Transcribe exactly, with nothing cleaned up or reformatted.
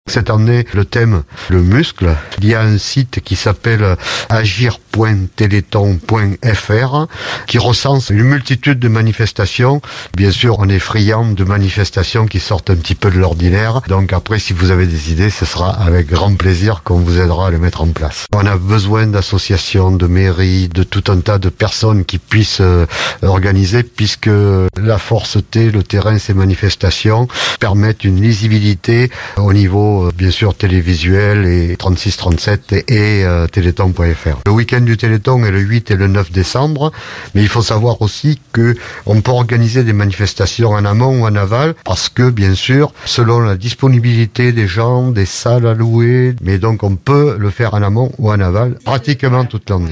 Cette année, le thème, le muscle. Il y a un site qui s'appelle agir point téléthon point f r qui recense une multitude de manifestations. Bien sûr, on est friand de manifestations qui sortent un petit peu de l'ordinaire. Donc après, si vous avez des idées, ce sera avec grand plaisir qu'on vous aidera à les mettre en place. On a besoin d'associations, de mairies, de tout un tas de personnes qui puissent euh, organiser, puisque la force T, le terrain, ces manifestations permettent une lisibilité au niveau, euh, bien sûr, télévisuel et trente-six trente-sept et, et euh, téléthon point f r. Le week-end du Téléthon est le huit et le neuf décembre, mais il faut savoir aussi que on peut organiser des manifestations en amont ou en aval, parce que, bien sûr, selon la disponibilité des gens, des salles à louer, mais donc on peut le faire en amont ou en aval, pratiquement toute l'année.